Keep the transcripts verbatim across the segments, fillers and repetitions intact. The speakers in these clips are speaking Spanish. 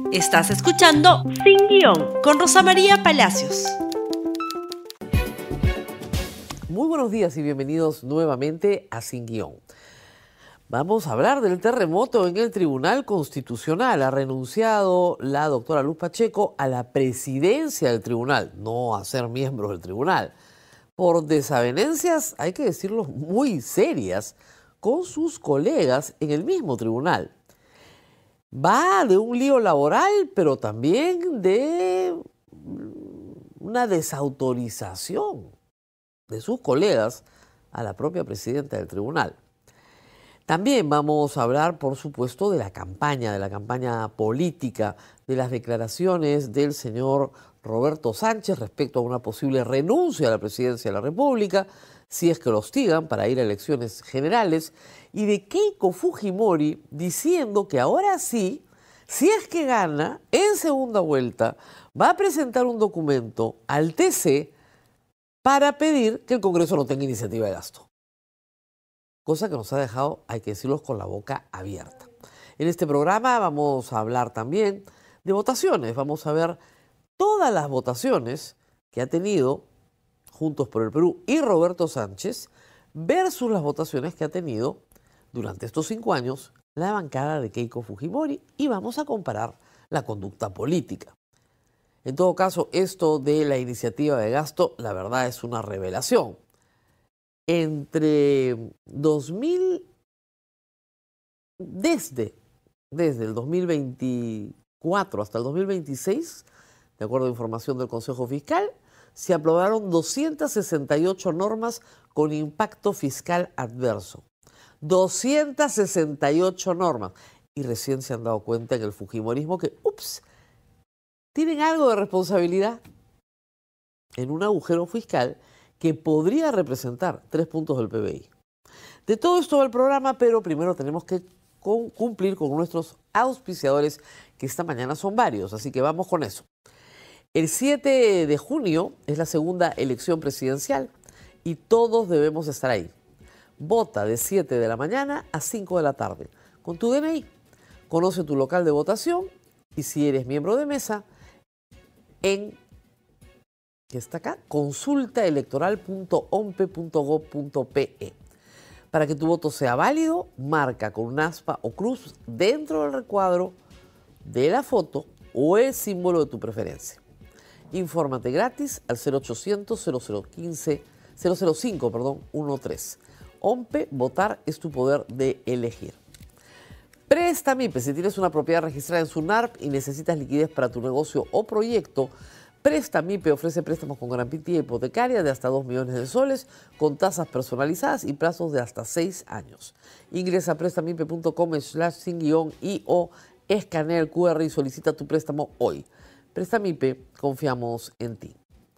Estás escuchando Sin Guión con Rosa María Palacios. Muy buenos días y bienvenidos nuevamente a Sin Guión. Vamos a hablar del terremoto en el Tribunal Constitucional. Ha renunciado la doctora Luz Pacheco a la presidencia del tribunal, no a ser miembro del tribunal, por desavenencias, hay que decirlo, muy serias con sus colegas en el mismo tribunal. Va de un lío laboral, pero también de una desautorización de sus colegas a la propia presidenta del tribunal. También vamos a hablar, por supuesto, de la campaña, de la campaña política, de las declaraciones del señor Roberto Sánchez respecto a una posible renuncia a la presidencia de la República, si es que lo hostigan para ir a elecciones generales, y de Keiko Fujimori diciendo que ahora sí, si es que gana en segunda vuelta, va a presentar un documento al T C para pedir que el Congreso no tenga iniciativa de gasto. Cosa que nos ha dejado, hay que decirlo, con la boca abierta. En este programa vamos a hablar también de votaciones. Vamos a ver todas las votaciones que ha tenido Juntos por el Perú y Roberto Sánchez versus las votaciones que ha tenido durante estos cinco años la bancada de Keiko Fujimori, y vamos a comparar la conducta política. En todo caso, esto de la iniciativa de gasto, la verdad es una revelación. Entre dos mil, desde, desde el dos mil veinticuatro hasta el dos mil veintiséis, de acuerdo a información del Consejo Fiscal, se aprobaron doscientas sesenta y ocho normas con impacto fiscal adverso. doscientas sesenta y ocho normas. Y recién se han dado cuenta en el fujimorismo que, ups, tienen algo de responsabilidad en un agujero fiscal que podría representar tres puntos del P B I. De todo esto va el programa, pero primero tenemos que cumplir con nuestros auspiciadores, que esta mañana son varios, así que vamos con eso. El siete de junio es la segunda elección presidencial y todos debemos estar ahí. Vota de siete de la mañana a cinco de la tarde con tu D N I. Conoce tu local de votación y si eres miembro de mesa, en, que está acá, consulta electoral punto ompe punto gob punto pe. Para que tu voto sea válido, marca con un aspa o cruz dentro del recuadro de la foto o el símbolo de tu preferencia. Infórmate gratis al cero ochocientos, cero cero cinco, perdón, trece. OMPE, votar es tu poder de elegir. Prestamipe, si tienes una propiedad registrada en SUNARP y necesitas liquidez para tu negocio o proyecto, Prestamipe ofrece préstamos con garantía hipotecaria de hasta dos millones de soles, con tasas personalizadas y plazos de hasta seis años. Ingresa a prestamipe punto com slash sin guión y o escanea el cu erre y solicita tu préstamo hoy. Prestamipe, confiamos en ti.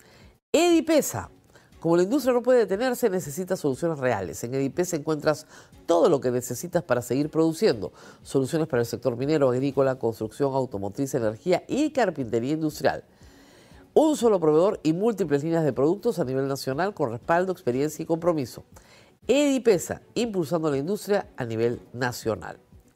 Edipesa. Como la industria no puede detenerse, necesita soluciones reales. En Edipesa encuentras todo lo que necesitas para seguir produciendo. Soluciones para el sector minero, agrícola, construcción, automotriz, energía y carpintería industrial. Un solo proveedor y múltiples líneas de productos a nivel nacional con respaldo, experiencia y compromiso. Edipesa, impulsando la industria a nivel nacional.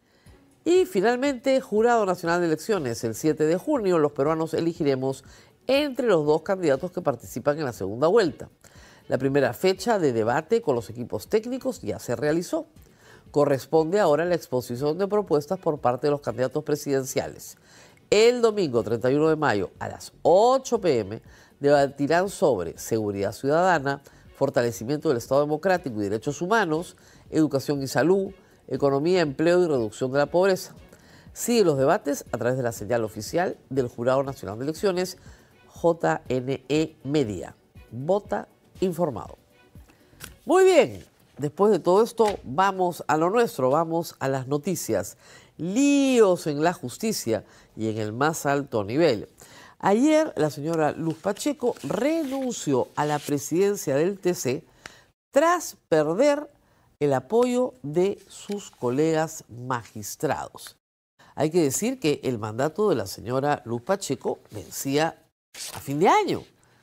Y finalmente, Jurado Nacional de Elecciones. El siete de junio los peruanos elegiremos entre los dos candidatos que participan en la segunda vuelta. La primera fecha de debate con los equipos técnicos ya se realizó. Corresponde ahora la exposición de propuestas por parte de los candidatos presidenciales. El domingo treinta y uno de mayo a las ocho pe eme debatirán sobre seguridad ciudadana, fortalecimiento del Estado democrático y derechos humanos, educación y salud, economía, empleo y reducción de la pobreza. Sigue los debates a través de la señal oficial del Jurado Nacional de Elecciones, J N E Media. Vota informado. Muy bien, después de todo esto, vamos a lo nuestro, vamos a las noticias. Líos en la justicia y en el más alto nivel. Ayer la señora Luz Pacheco renunció a la presidencia del T C tras perder el apoyo de sus colegas magistrados. Hay que decir que el mandato de la señora Luz Pacheco vencía a fin de año.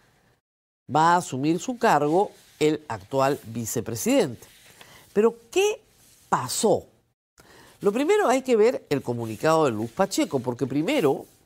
Va a asumir su cargo el actual vicepresidente. Pero, ¿qué pasó? Lo primero hay que ver el comunicado de Luz Pacheco, porque primero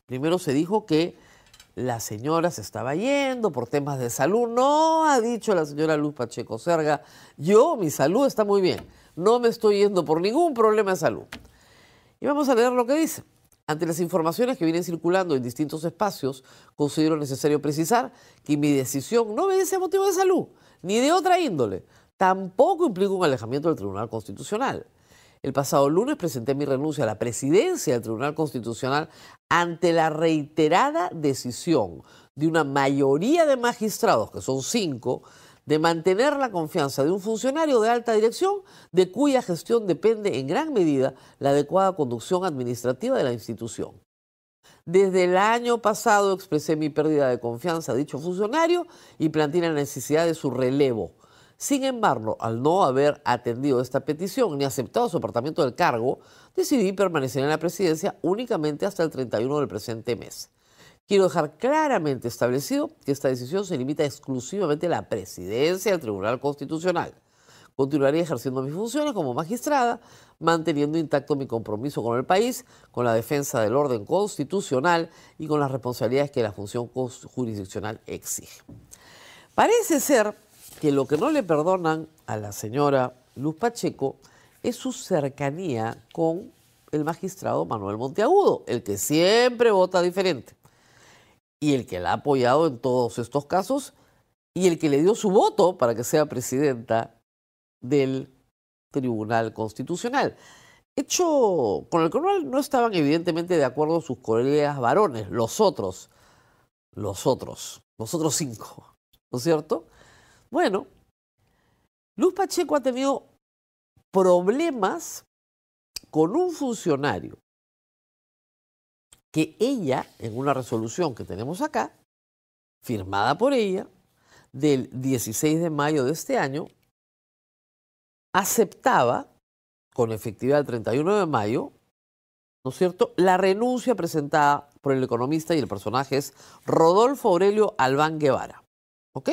Primero se dijo que la señora se estaba yendo por temas de salud. No, ha dicho la señora Luz Pacheco Zerga, yo, mi salud está muy bien. No me estoy yendo por ningún problema de salud. Y vamos a leer lo que dice. Ante las informaciones que vienen circulando en distintos espacios, considero necesario precisar que mi decisión no obedece a motivo de salud, ni de otra índole. Tampoco implica un alejamiento del Tribunal Constitucional. El pasado lunes presenté mi renuncia a la presidencia del Tribunal Constitucional ante la reiterada decisión de una mayoría de magistrados, que son cinco, de mantener la confianza de un funcionario de alta dirección de cuya gestión depende en gran medida la adecuada conducción administrativa de la institución. Desde el año pasado expresé mi pérdida de confianza a dicho funcionario y planteé la necesidad de su relevo. Sin embargo, al no haber atendido esta petición ni aceptado su apartamiento del cargo, decidí permanecer en la presidencia únicamente hasta el treinta y uno del presente mes. Quiero dejar claramente establecido que esta decisión se limita exclusivamente a la presidencia del Tribunal Constitucional. Continuaré ejerciendo mis funciones como magistrada, manteniendo intacto mi compromiso con el país, con la defensa del orden constitucional y con las responsabilidades que la función jurisdiccional exige. Parece ser que lo que no le perdonan a la señora Luz Pacheco es su cercanía con el magistrado Manuel Monteagudo, el que siempre vota diferente, y el que la ha apoyado en todos estos casos, y el que le dio su voto para que sea presidenta del Tribunal Constitucional. Hecho con el cual no estaban evidentemente de acuerdo sus colegas varones, los otros, los otros, los otros cinco, ¿no es cierto? Bueno, Luz Pacheco ha tenido problemas con un funcionario que ella, en una resolución que tenemos acá, firmada por ella, del dieciséis de mayo de este año, aceptaba, con efectividad el treinta y uno de mayo, ¿no es cierto?, la renuncia presentada por el economista y el personaje es Rodolfo Aurelio Albán Guevara. ¿Ok?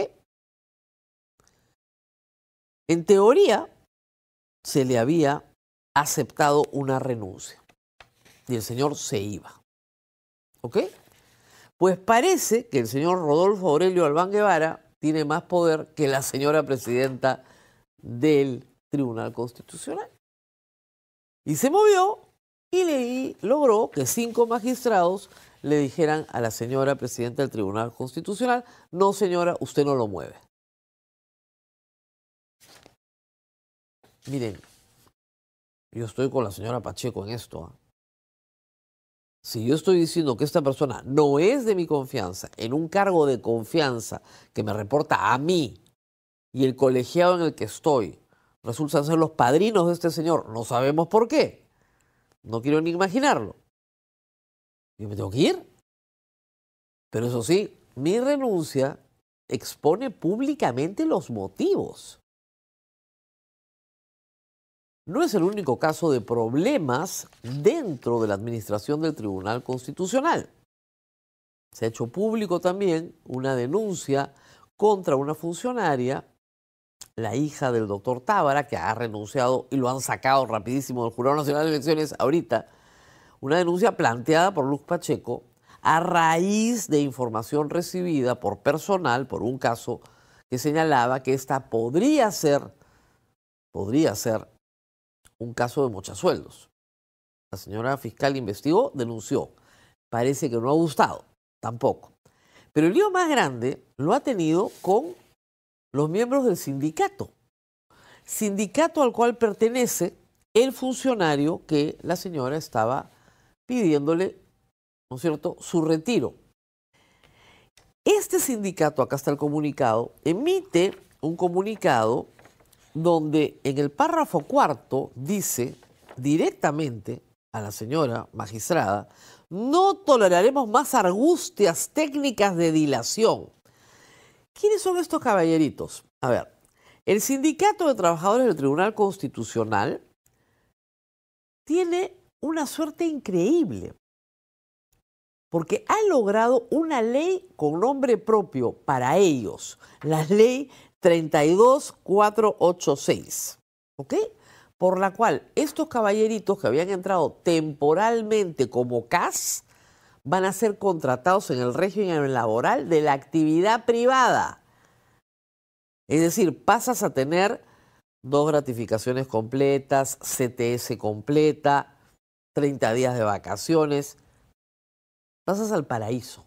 En teoría, se le había aceptado una renuncia y el señor se iba. ¿Ok? Pues parece que el señor Rodolfo Aurelio Albán Guevara tiene más poder que la señora presidenta del Tribunal Constitucional. Y se movió y le logró que cinco magistrados le dijeran a la señora presidenta del Tribunal Constitucional, no señora, usted no lo mueve. Miren, yo estoy con la señora Pacheco en esto. ¿eh? Si yo estoy diciendo que esta persona no es de mi confianza, en un cargo de confianza que me reporta a mí y el colegiado en el que estoy, resultan ser los padrinos de este señor, no sabemos por qué, no quiero ni imaginarlo, yo me tengo que ir. Pero eso sí, mi renuncia expone públicamente los motivos. No es el único caso de problemas dentro de la administración del Tribunal Constitucional. Se ha hecho público también una denuncia contra una funcionaria, la hija del doctor Tábara, que ha renunciado y lo han sacado rapidísimo del Jurado Nacional de Elecciones ahorita. Una denuncia planteada por Luz Pacheco a raíz de información recibida por personal por un caso que señalaba que esta podría ser, podría ser un caso de mochasueldos. La señora fiscal investigó, denunció. Parece que no ha gustado, tampoco. Pero el lío más grande lo ha tenido con los miembros del sindicato. Sindicato al cual pertenece el funcionario que la señora estaba pidiéndole, ¿no es cierto?, su retiro. Este sindicato, acá está el comunicado, emite un comunicado donde en el párrafo cuarto dice directamente a la señora magistrada, no toleraremos más argustias técnicas de dilación. ¿Quiénes son estos caballeritos? A ver, el Sindicato de Trabajadores del Tribunal Constitucional tiene una suerte increíble, porque ha logrado una ley con nombre propio para ellos, la ley treinta y dos mil cuatrocientos ochenta y seis, ¿ok? Por la cual estos caballeritos que habían entrado temporalmente como C A S van a ser contratados en el régimen laboral de la actividad privada. Es decir, pasas a tener dos gratificaciones completas, C T S completa, treinta días de vacaciones. Pasas al paraíso.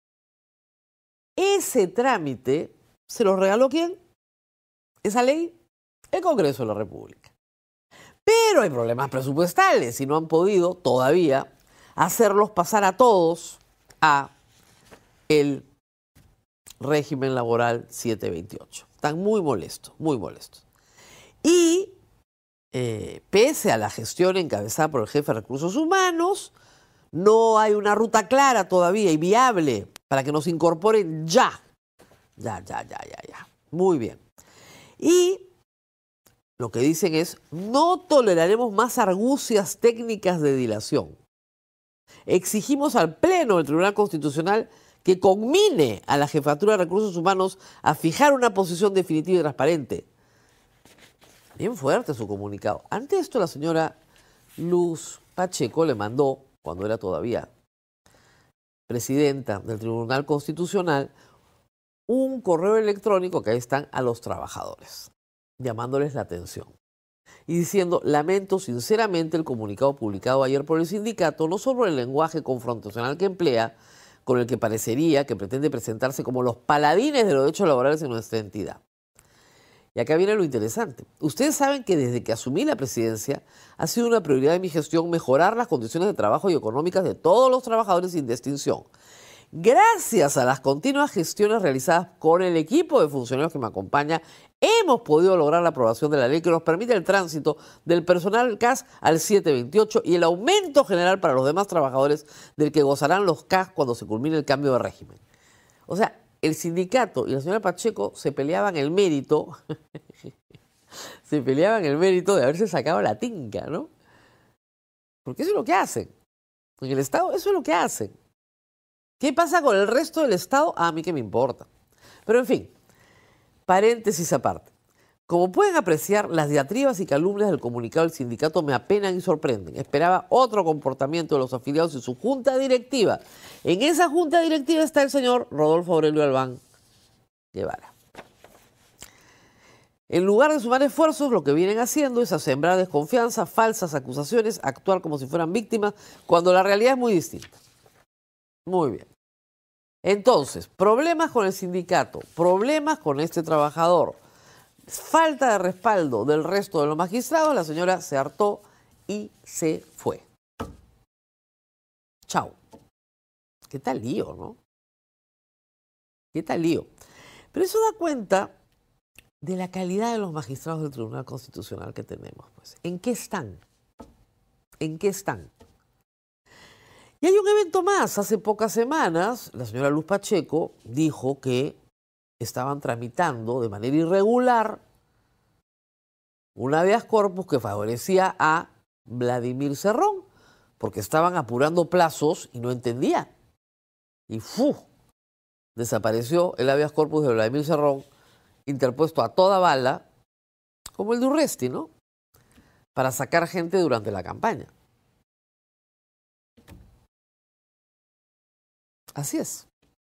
Ese trámite se lo regaló ¿quién? Esa ley, el Congreso de la República. Pero hay problemas presupuestales y no han podido todavía hacerlos pasar a todos a el régimen laboral setecientos veintiocho. Están muy molestos, muy molestos. Y eh, pese a la gestión encabezada por el jefe de Recursos Humanos, no hay una ruta clara todavía y viable para que nos incorporen ya. Ya, ya, ya, ya, ya. Muy bien. Y lo que dicen es, no toleraremos más argucias técnicas de dilación. Exigimos al Pleno del Tribunal Constitucional que conmine a la Jefatura de Recursos Humanos a fijar una posición definitiva y transparente. Bien fuerte su comunicado. Ante esto, la señora Luz Pacheco le mandó, cuando era todavía presidenta del Tribunal Constitucional, un correo electrónico que ahí están a los trabajadores, llamándoles la atención y diciendo, lamento sinceramente el comunicado publicado ayer por el sindicato, no solo el lenguaje confrontacional que emplea, con el que parecería que pretende presentarse como los paladines de los derechos laborales en nuestra entidad. Y acá viene lo interesante. Ustedes saben que desde que asumí la presidencia ha sido una prioridad de mi gestión mejorar las condiciones de trabajo y económicas de todos los trabajadores sin distinción. Gracias a las continuas gestiones realizadas con el equipo de funcionarios que me acompaña, hemos podido lograr la aprobación de la ley que nos permite el tránsito del personal C A S al setecientos veintiocho y el aumento general para los demás trabajadores del que gozarán los C A S cuando se culmine el cambio de régimen. O sea, el sindicato y la señora Pacheco se peleaban el mérito, se peleaban el mérito de haberse sacado la tinca, ¿no? Porque eso es lo que hacen. En el Estado eso es lo que hacen. ¿Qué pasa con el resto del Estado? A mí qué me importa. Pero en fin, paréntesis aparte. Como pueden apreciar, las diatribas y calumnias del comunicado del sindicato me apenan y sorprenden. Esperaba otro comportamiento de los afiliados y su junta directiva. En esa junta directiva está el señor Rodolfo Aurelio Albán Guevara. En lugar de sumar esfuerzos, lo que vienen haciendo es sembrar desconfianza, falsas acusaciones, actuar como si fueran víctimas, cuando la realidad es muy distinta. Muy bien. Entonces, problemas con el sindicato, problemas con este trabajador, falta de respaldo del resto de los magistrados, la señora se hartó y se fue. Chao. ¿Qué tal lío, no? ¿Qué tal lío? Pero eso da cuenta de la calidad de los magistrados del Tribunal Constitucional que tenemos. Pues. ¿En qué están? ¿En qué están? Y hay un evento más. Hace pocas semanas, la señora Luz Pacheco dijo que estaban tramitando de manera irregular un habeas corpus que favorecía a Vladimir Cerrón, porque estaban apurando plazos y no entendía. Y ¡fu! Desapareció el habeas corpus de Vladimir Cerrón, interpuesto a toda bala, como el de Urresti, ¿no? Para sacar gente durante la campaña. Así es.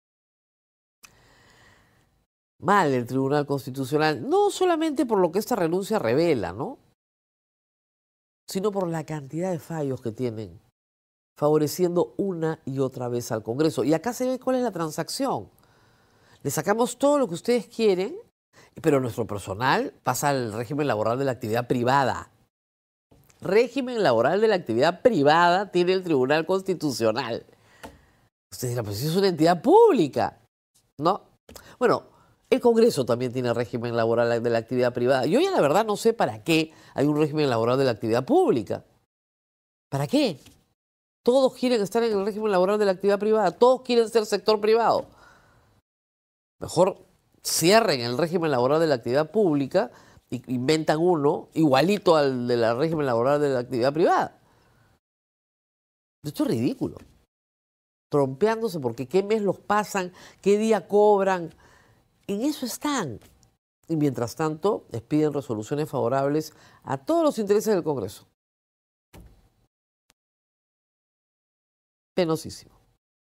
Mal el Tribunal Constitucional, no solamente por lo que esta renuncia revela, ¿no? Sino por la cantidad de fallos que tienen, favoreciendo una y otra vez al Congreso. Y acá se ve cuál es la transacción. Le sacamos todo lo que ustedes quieren, pero nuestro personal pasa al régimen laboral de la actividad privada. Régimen laboral de la actividad privada tiene el Tribunal Constitucional. Ustedes dirán, pues es una entidad pública. No. Bueno, el Congreso también tiene régimen laboral de la actividad privada. Yo ya la verdad no sé para qué hay un régimen laboral de la actividad pública. ¿Para qué? Todos quieren estar en el régimen laboral de la actividad privada. Todos quieren ser sector privado. Mejor cierren el régimen laboral de la actividad pública e inventan uno igualito al del régimen laboral de la actividad privada. Esto es ridículo. Trompeándose porque qué mes los pasan, qué día cobran. En eso están. Y mientras tanto, les piden resoluciones favorables a todos los intereses del Congreso. Penosísimo.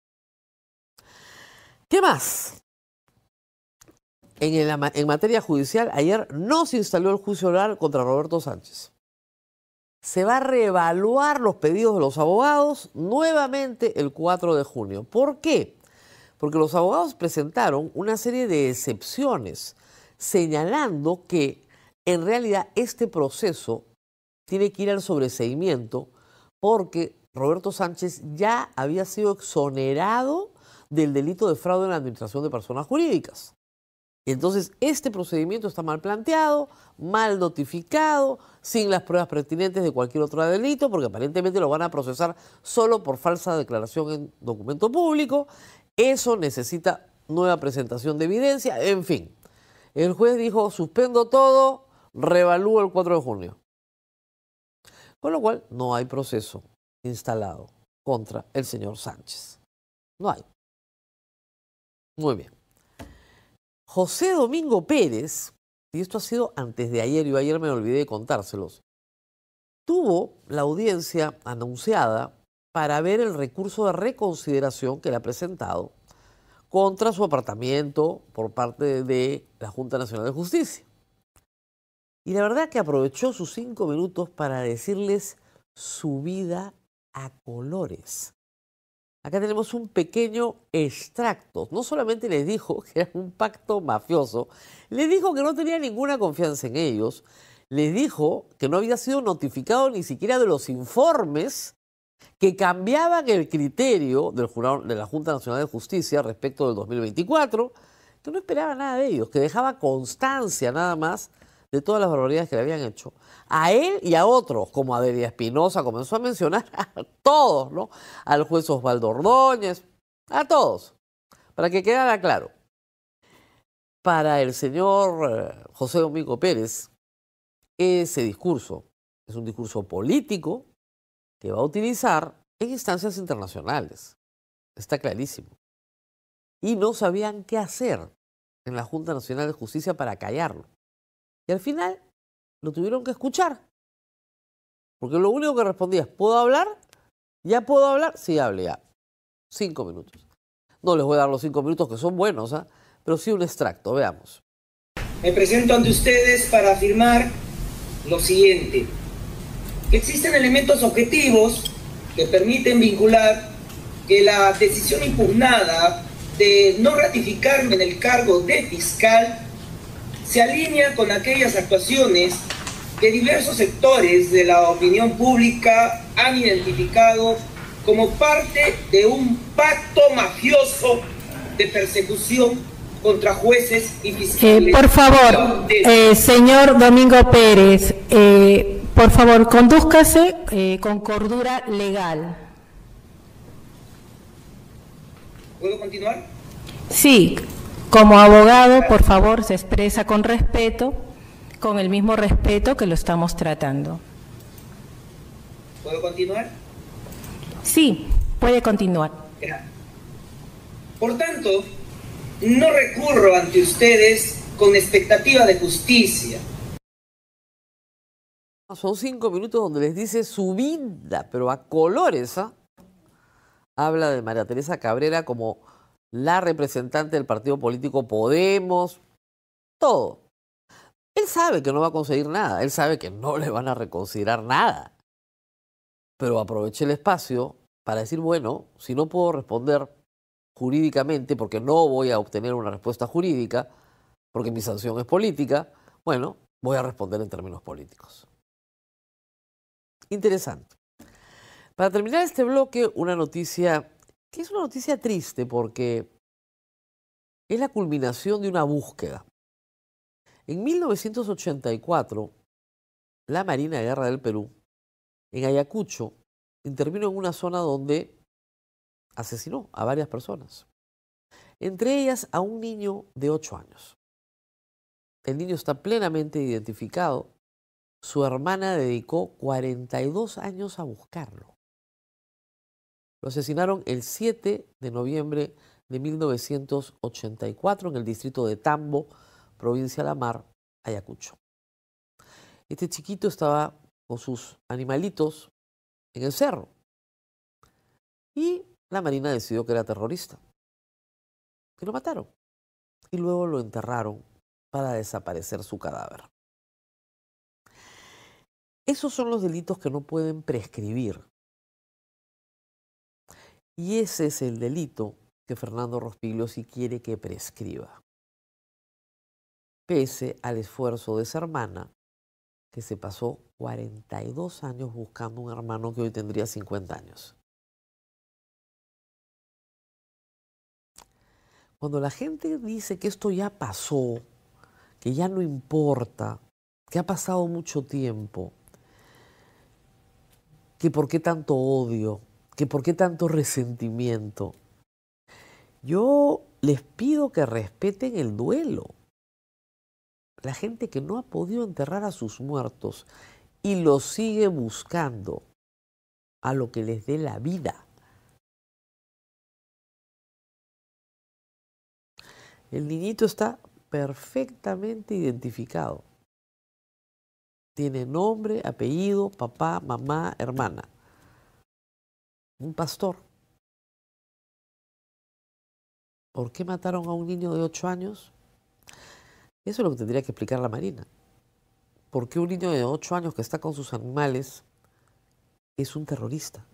¿Qué más? En, el, en materia judicial, ayer no se instaló el juicio oral contra Roberto Sánchez. Se va a reevaluar los pedidos de los abogados nuevamente el cuatro de junio. ¿Por qué? Porque los abogados presentaron una serie de excepciones señalando que en realidad este proceso tiene que ir al sobreseimiento porque Roberto Sánchez ya había sido exonerado del delito de fraude en la administración de personas jurídicas. Entonces, este procedimiento está mal planteado, mal notificado, sin las pruebas pertinentes de cualquier otro delito, porque aparentemente lo van a procesar solo por falsa declaración en documento público. Eso necesita nueva presentación de evidencia, en fin. El juez dijo, suspendo todo, reevalúo el cuatro de junio. Con lo cual, no hay proceso instalado contra el señor Sánchez. No hay. Muy bien. José Domingo Pérez, y esto ha sido antes de ayer, yo ayer me olvidé de contárselos, tuvo la audiencia anunciada para ver el recurso de reconsideración que le ha presentado contra su apartamiento por parte de la Junta Nacional de Justicia. Y la verdad que aprovechó sus cinco minutos para decirles su vida a colores. Acá tenemos un pequeño extracto. No solamente les dijo que era un pacto mafioso, les dijo que no tenía ninguna confianza en ellos, les dijo que no había sido notificado ni siquiera de los informes que cambiaban el criterio del jurado de la Junta Nacional de Justicia respecto del dos mil veinticuatro, que no esperaba nada de ellos, que dejaba constancia nada más de todas las barbaridades que le habían hecho. A él y a otros, como a Delia Espinosa, comenzó a mencionar a todos, ¿no? Al juez Osvaldo Ordóñez, a todos, para que quedara claro. Para el señor José Domingo Pérez, ese discurso es un discurso político que va a utilizar en instancias internacionales. Está clarísimo. Y no sabían qué hacer en la Junta Nacional de Justicia para callarlo. Y al final lo tuvieron que escuchar. Porque lo único que respondía es, ¿puedo hablar? ¿Ya puedo hablar? Sí, hable ya. Cinco minutos. No les voy a dar los cinco minutos que son buenos, ¿eh? Pero sí un extracto. Veamos. Me presento ante ustedes para afirmar lo siguiente. Existen elementos objetivos que permiten vincular que la decisión impugnada de no ratificarme en el cargo de fiscal se alinea con aquellas actuaciones que diversos sectores de la opinión pública han identificado como parte de un pacto mafioso de persecución contra jueces y fiscales. Eh, por favor, eh, señor Domingo Pérez, eh, por favor, condúzcase eh, con cordura legal. ¿Puedo continuar? Sí, como abogado, por favor, se expresa con respeto, con el mismo respeto que lo estamos tratando. ¿Puedo continuar? Sí, puede continuar. Por tanto, no recurro ante ustedes con expectativa de justicia. Son cinco minutos donde les dice su vida, pero a colores, ¿ah? Habla de María Teresa Cabrera como la representante del partido político Podemos, todo. Él sabe que no va a conseguir nada, él sabe que no le van a reconsiderar nada. Pero aproveché el espacio para decir, bueno, si no puedo responder jurídicamente, porque no voy a obtener una respuesta jurídica, porque mi sanción es política, bueno, voy a responder en términos políticos. Interesante. Para terminar este bloque, una noticia que es una noticia triste porque es la culminación de una búsqueda. En mil novecientos ochenta y cuatro, la Marina de Guerra del Perú, en Ayacucho, intervino en una zona donde asesinó a varias personas, entre ellas a un niño de ocho años. El niño está plenamente identificado. Su hermana dedicó cuarenta y dos años a buscarlo. Lo asesinaron el siete de noviembre de mil novecientos ochenta y cuatro en el distrito de Tambo, provincia de La Mar, Ayacucho. Este chiquito estaba con sus animalitos en el cerro y la Marina decidió que era terrorista y lo mataron. Y luego lo enterraron para desaparecer su cadáver. Esos son los delitos que no pueden prescribir. Y ese es el delito que Fernando Rospigliosi quiere que prescriba. Pese al esfuerzo de esa hermana, que se pasó cuarenta y dos años buscando un hermano que hoy tendría cincuenta años. Cuando la gente dice que esto ya pasó, que ya no importa, que ha pasado mucho tiempo, que por qué tanto odio, que por qué tanto resentimiento, yo les pido que respeten el duelo. La gente que no ha podido enterrar a sus muertos y los sigue buscando a lo que les dé la vida. El niñito está perfectamente identificado. Tiene nombre, apellido, papá, mamá, hermana. Un pastor. ¿Por qué mataron a un niño de ocho años? Eso es lo que tendría que explicar la Marina. ¿Por qué un niño de ocho años que está con sus animales es un terrorista?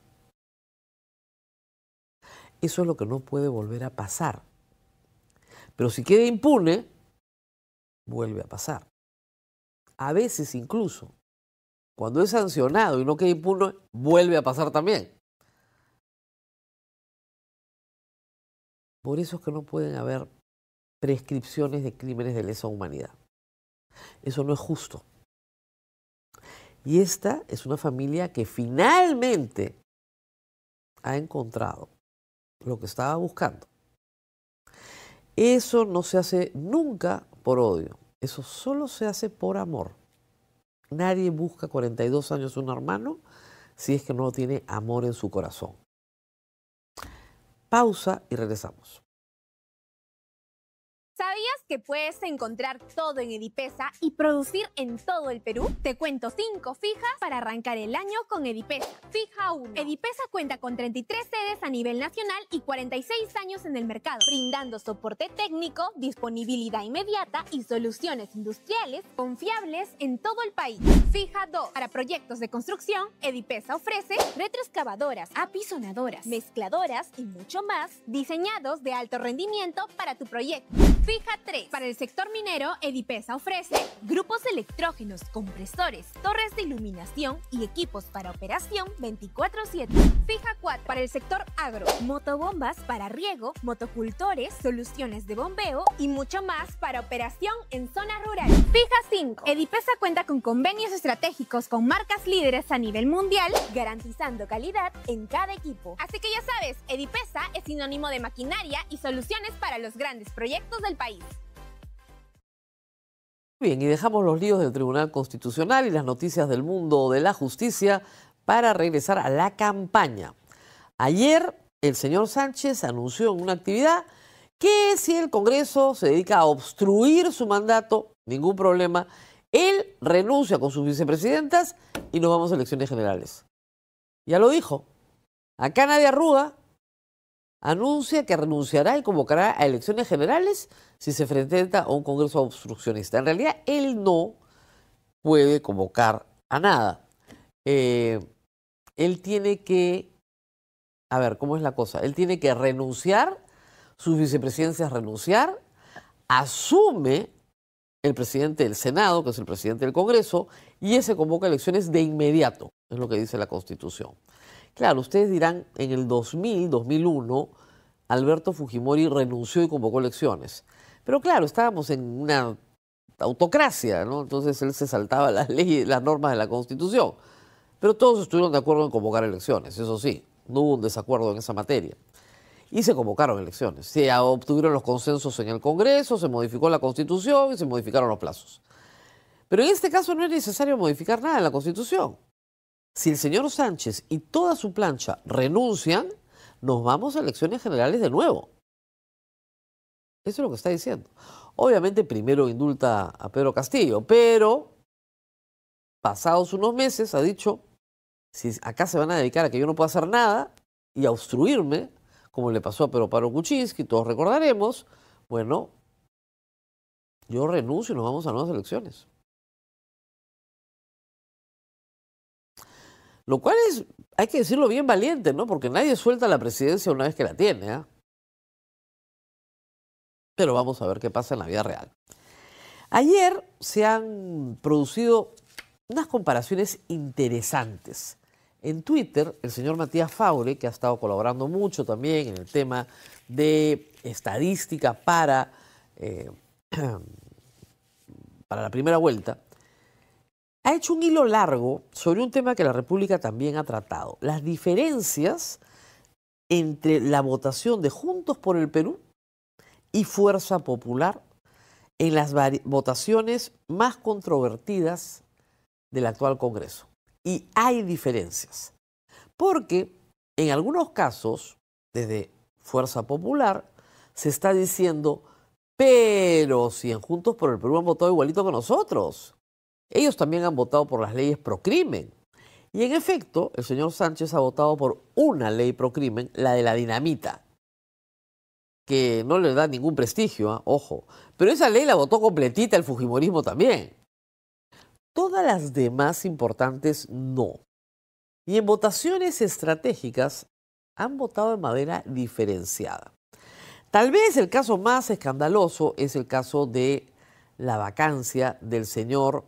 Eso es lo que no puede volver a pasar. Pero si queda impune, vuelve a pasar. A veces incluso, cuando es sancionado y no queda impune, vuelve a pasar también. Por eso es que no pueden haber prescripciones de crímenes de lesa humanidad. Eso no es justo. Y esta es una familia que finalmente ha encontrado lo que estaba buscando. Eso no se hace nunca por odio. Eso solo se hace por amor. Nadie busca cuarenta y dos años un hermano si es que no tiene amor en su corazón. Pausa y regresamos. ¿Sabías que puedes encontrar todo en Edipesa y producir en todo el Perú? Te cuento cinco fijas para arrancar el año con Edipesa. Fija uno. Edipesa cuenta con treinta y tres sedes a nivel nacional y cuarenta y seis años en el mercado, brindando soporte técnico, disponibilidad inmediata y soluciones industriales confiables en todo el país. Fija dos. Para proyectos de construcción, Edipesa ofrece retroexcavadoras, apisonadoras, mezcladoras y mucho más, diseñados de alto rendimiento para tu proyecto. Fija tres. Para el sector minero, Edipesa ofrece grupos electrógenos, compresores, torres de iluminación y equipos para operación veinticuatro siete. Fija cuatro. Para el sector agro, motobombas para riego, motocultores, soluciones de bombeo y mucho más para operación en zonas rurales. Fija cinco. Edipesa cuenta con convenios estratégicos con marcas líderes a nivel mundial, garantizando calidad en cada equipo. Así que ya sabes, Edipesa es sinónimo de maquinaria y soluciones para los grandes proyectos del país. Bien, y dejamos los líos del Tribunal Constitucional y las noticias del mundo de la justicia para regresar a la campaña. Ayer el señor Sánchez anunció en una actividad que si el Congreso se dedica a obstruir su mandato, ningún problema, él renuncia con sus vicepresidentas y nos vamos a elecciones generales. Ya lo dijo. Acá nadie arruga. Anuncia que renunciará y convocará a elecciones generales si se enfrenta a un Congreso obstruccionista. En realidad, él no puede convocar a nada. Eh, él tiene que, a ver, ¿cómo es la cosa? Él tiene que renunciar, sus vicepresidencias renunciar, asume el presidente del Senado, que es el presidente del Congreso, y ese convoca elecciones de inmediato, es lo que dice la Constitución. Claro, ustedes dirán, en el dos mil, dos mil uno, Alberto Fujimori renunció y convocó elecciones. Pero claro, estábamos en una autocracia, ¿no? Entonces él se saltaba las leyes, las normas de la Constitución. Pero todos estuvieron de acuerdo en convocar elecciones, eso sí, no hubo un desacuerdo en esa materia. Y se convocaron elecciones. Se obtuvieron los consensos en el Congreso, se modificó la Constitución y se modificaron los plazos. Pero en este caso no es necesario modificar nada en la Constitución. Si el señor Sánchez y toda su plancha renuncian, nos vamos a elecciones generales de nuevo. Eso es lo que está diciendo. Obviamente primero indulta a Pedro Castillo, pero pasados unos meses ha dicho, si acá se van a dedicar a que yo no pueda hacer nada y a obstruirme, como le pasó a Pedro Pablo Kuczynski, todos recordaremos, bueno, yo renuncio y nos vamos a nuevas elecciones. Lo cual es, hay que decirlo bien valiente, ¿no? Porque nadie suelta la presidencia una vez que la tiene, ¿eh? Pero vamos a ver qué pasa en la vida real. Ayer se han producido unas comparaciones interesantes. En Twitter, el señor Matías Faure, que ha estado colaborando mucho también en el tema de estadística para, eh, para la primera vuelta, ha hecho un hilo largo sobre un tema que la República también ha tratado: las diferencias entre la votación de Juntos por el Perú y Fuerza Popular en las votaciones más controvertidas del actual Congreso. Y hay diferencias, porque en algunos casos, desde Fuerza Popular, se está diciendo, pero si en Juntos por el Perú han votado igualito que nosotros, ellos también han votado por las leyes pro crimen. Y en efecto, el señor Sánchez ha votado por una ley pro crimen, la de la dinamita, que no le da ningún prestigio, ¿eh? Ojo. Pero esa ley la votó completita el fujimorismo también. Todas las demás importantes no. Y en votaciones estratégicas han votado de manera diferenciada. Tal vez el caso más escandaloso es el caso de la vacancia del señor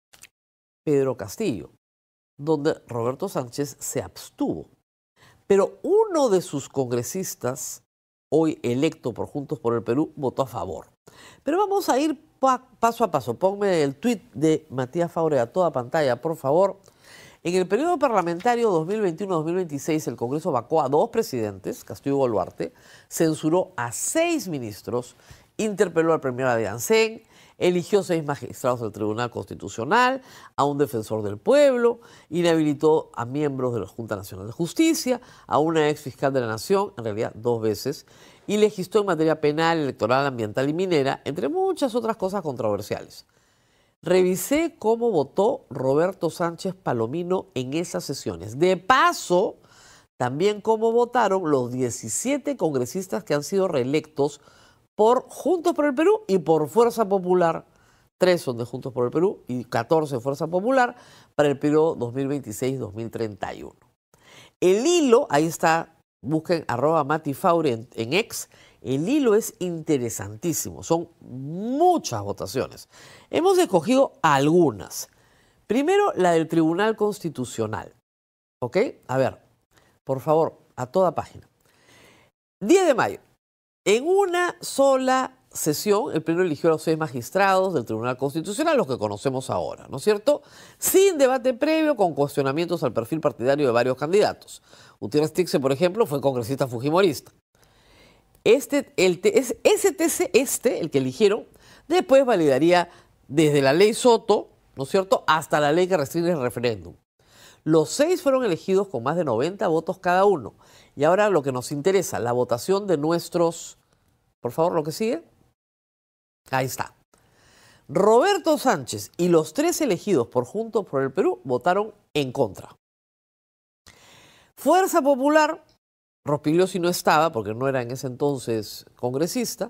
Pedro Castillo, donde Roberto Sánchez se abstuvo. Pero uno de sus congresistas, hoy electo por Juntos por el Perú, votó a favor. Pero vamos a ir pa paso a paso. Ponme el tuit de Matías Faure a toda pantalla, por favor. En el periodo parlamentario dos mil veintiuno a dos mil veintiséis, el Congreso vacó a dos presidentes, Castillo y Boluarte, censuró a seis ministros, interpeló al premier Adriancén, eligió seis magistrados del Tribunal Constitucional, a un defensor del pueblo, inhabilitó a miembros de la Junta Nacional de Justicia, a una ex fiscal de la Nación, en realidad dos veces, y legisló en materia penal, electoral, ambiental y minera, entre muchas otras cosas controversiales. Revisé cómo votó Roberto Sánchez Palomino en esas sesiones. De paso, también cómo votaron los diecisiete congresistas que han sido reelectos por Juntos por el Perú y por Fuerza Popular. Tres son de Juntos por el Perú y catorce Fuerza Popular para el periodo dos mil veintiséis a dos mil treinta y uno. El hilo, ahí está, busquen arroba Mati Faure en, en X. El hilo es interesantísimo, son muchas votaciones. Hemos escogido algunas. Primero, la del Tribunal Constitucional. ¿Ok? A ver, por favor, a toda página. diez de mayo. En una sola sesión, el Pleno eligió a los seis magistrados del Tribunal Constitucional, los que conocemos ahora, ¿no es cierto? Sin debate previo, con cuestionamientos al perfil partidario de varios candidatos. Gutiérrez Tixe, por ejemplo, fue congresista fujimorista. Este, el, ese T C, este, el que eligieron, después validaría desde la ley Soto, ¿no es cierto?, hasta la ley que restringe el referéndum. Los seis fueron elegidos con más de noventa votos cada uno. Y ahora lo que nos interesa, la votación de nuestros... Por favor, lo que sigue. Ahí está. Roberto Sánchez y los tres elegidos por Juntos por el Perú votaron en contra. Fuerza Popular, Rospigliosi no estaba porque no era en ese entonces congresista,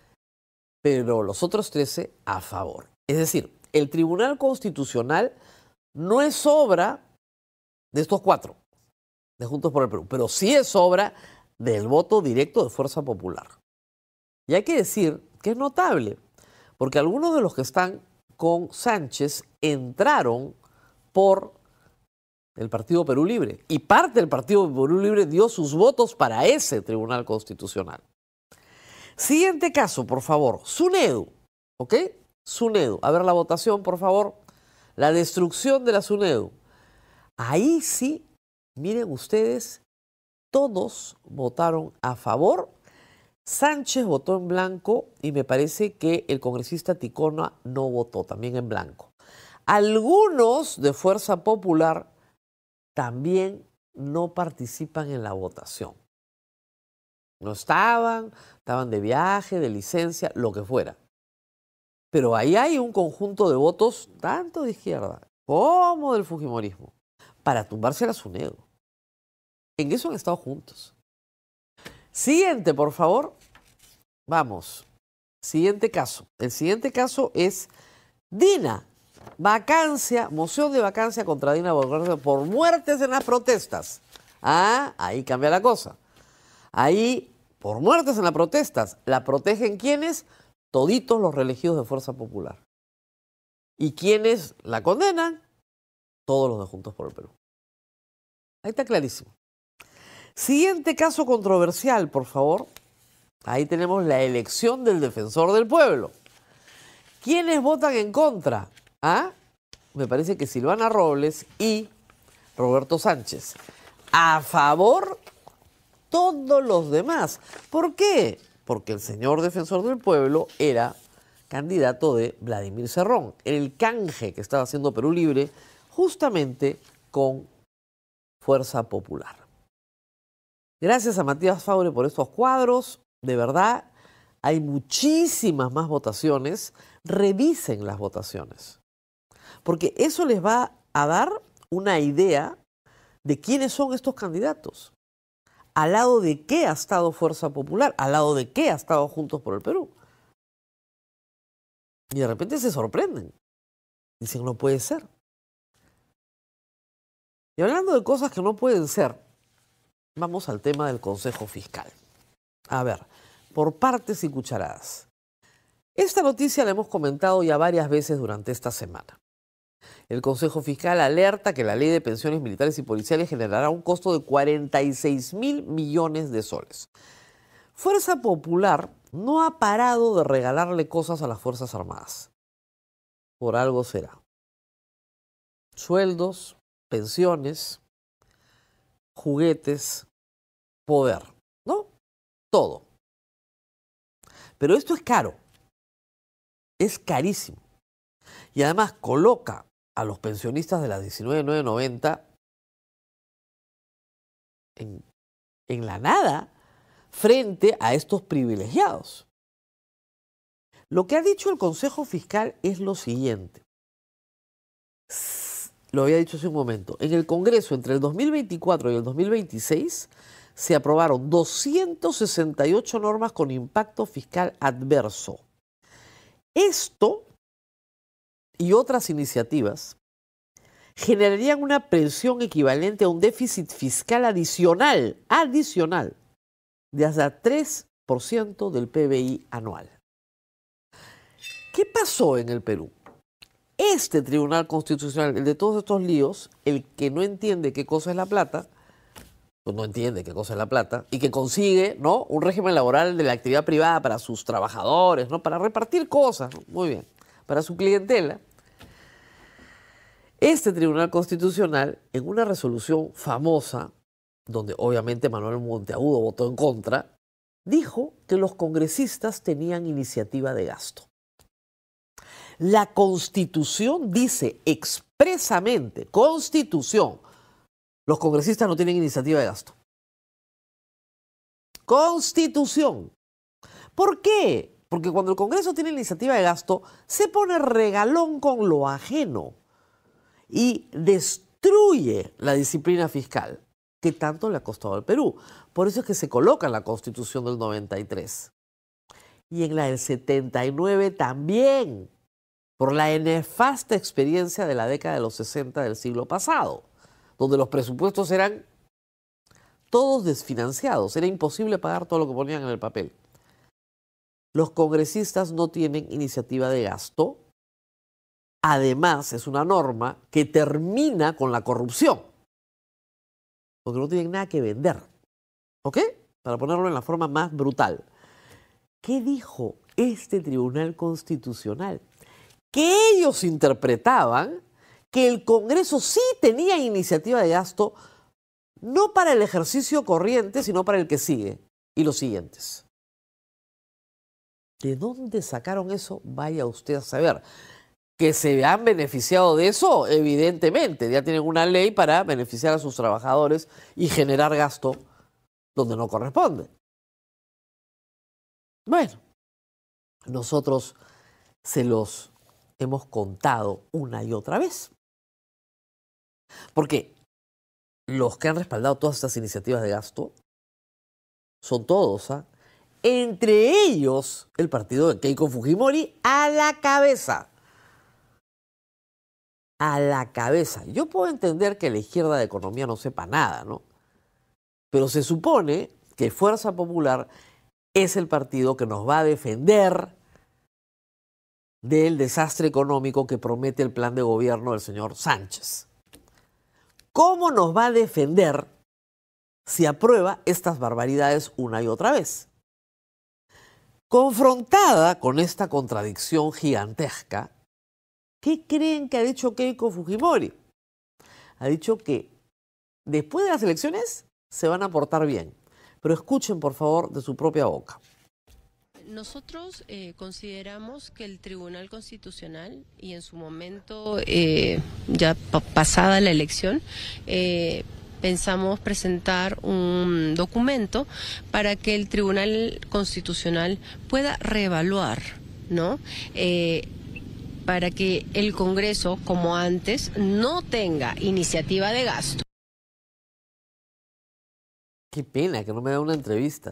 pero los otros trece a favor. Es decir, el Tribunal Constitucional no es obra de estos cuatro, de Juntos por el Perú, pero sí es obra del voto directo de Fuerza Popular. Y hay que decir que es notable, porque algunos de los que están con Sánchez entraron por el Partido Perú Libre, y parte del Partido Perú Libre dio sus votos para ese Tribunal Constitucional. Siguiente caso, por favor, SUNEDU, ¿ok? SUNEDU, a ver la votación, por favor. La destrucción de la SUNEDU. Ahí sí, miren ustedes, todos votaron a favor. Sánchez votó en blanco y me parece que el congresista Ticona no votó, también en blanco. Algunos de Fuerza Popular también no participan en la votación. No estaban, estaban de viaje, de licencia, lo que fuera. Pero ahí hay un conjunto de votos, tanto de izquierda como del fujimorismo, para tumbarse a la SUNEDU. En eso han estado juntos. Siguiente, por favor. Vamos. Siguiente caso. El siguiente caso es Dina. Vacancia, moción de vacancia contra Dina Boluarte por muertes en las protestas. Ah, ahí cambia la cosa. Ahí, por muertes en las protestas, ¿la protegen quiénes? Toditos los reelegidos de Fuerza Popular. ¿Y quiénes la condenan? Todos los de Juntos por el Perú. Ahí está clarísimo. Siguiente caso controversial, por favor. Ahí tenemos la elección del defensor del pueblo. ¿Quiénes votan en contra? ¿Ah? Me parece que Silvana Robles y Roberto Sánchez. A favor, todos los demás. ¿Por qué? Porque el señor defensor del pueblo era candidato de Vladimir Cerrón, el canje que estaba haciendo Perú Libre justamente con Fuerza Popular. Gracias a Matías Faure por estos cuadros. De verdad, hay muchísimas más votaciones. Revisen las votaciones, porque eso les va a dar una idea de quiénes son estos candidatos. ¿Al lado de qué ha estado Fuerza Popular? ¿Al lado de qué ha estado Juntos por el Perú? Y de repente se sorprenden. Dicen, no puede ser. Y hablando de cosas que no pueden ser, vamos al tema del Consejo Fiscal. A ver, por partes y cucharadas. Esta noticia la hemos comentado ya varias veces durante esta semana. El Consejo Fiscal alerta que la ley de pensiones militares y policiales generará un costo de cuarenta y seis mil millones de soles. Fuerza Popular no ha parado de regalarle cosas a las Fuerzas Armadas. Por algo será. Sueldos, pensiones, juguetes, poder, ¿no? Todo. Pero esto es caro. Es carísimo. Y además coloca a los pensionistas de las diecinueve mil novecientos noventa en, en la nada frente a estos privilegiados. Lo que ha dicho el Consejo Fiscal es lo siguiente. Lo había dicho hace un momento. En el Congreso, entre el dos mil veinticuatro y el dos mil veintiséis, se aprobaron doscientas sesenta y ocho normas con impacto fiscal adverso. Esto y otras iniciativas generarían una presión equivalente a un déficit fiscal adicional, adicional, de hasta tres por ciento del P B I anual. ¿Qué pasó en el Perú? Este Tribunal Constitucional, el de todos estos líos, el que no entiende qué cosa es la plata, pues no entiende qué cosa es la plata, y que consigue, ¿no?, un régimen laboral de la actividad privada para sus trabajadores, ¿no?, para repartir cosas, ¿no? Muy bien, para su clientela. Este Tribunal Constitucional, en una resolución famosa, donde obviamente Manuel Monteagudo votó en contra, dijo que los congresistas tenían iniciativa de gasto. La Constitución dice expresamente, Constitución, los congresistas no tienen iniciativa de gasto. Constitución. ¿Por qué? Porque cuando el Congreso tiene iniciativa de gasto, se pone regalón con lo ajeno y destruye la disciplina fiscal que tanto le ha costado al Perú. Por eso es que se coloca en la Constitución del noventa y tres. Y en la del setenta y nueve también, por la nefasta experiencia de la década de los sesenta del siglo pasado, donde los presupuestos eran todos desfinanciados. Era imposible pagar todo lo que ponían en el papel. Los congresistas no tienen iniciativa de gasto. Además, es una norma que termina con la corrupción, porque no tienen nada que vender. ¿Ok? Para ponerlo en la forma más brutal. ¿Qué dijo este Tribunal Constitucional? Que ellos interpretaban que el Congreso sí tenía iniciativa de gasto, no para el ejercicio corriente, sino para el que sigue y los siguientes. ¿De dónde sacaron eso? Vaya usted a saber. Que se han beneficiado de eso, evidentemente. Ya tienen una ley para beneficiar a sus trabajadores y generar gasto donde no corresponde. Bueno, nosotros se los hemos contado una y otra vez. Porque los que han respaldado todas estas iniciativas de gasto son todos, ¿ah? Entre ellos el partido de Keiko Fujimori a la cabeza. A la cabeza. Yo puedo entender que la izquierda de economía no sepa nada, ¿no? Pero se supone que Fuerza Popular es el partido que nos va a defender del desastre económico que promete el plan de gobierno del señor Sánchez. ¿Cómo nos va a defender si aprueba estas barbaridades una y otra vez? Confrontada con esta contradicción gigantesca, ¿qué creen que ha dicho Keiko Fujimori? Ha dicho que después de las elecciones se van a portar bien. Pero escuchen, por favor, de su propia boca. Nosotros eh, consideramos que el Tribunal Constitucional, y en su momento, eh, ya pa pasada la elección, eh, pensamos presentar un documento para que el Tribunal Constitucional pueda reevaluar, ¿no? Eh, para que el Congreso, como antes, no tenga iniciativa de gasto. Qué pena que no me da una entrevista.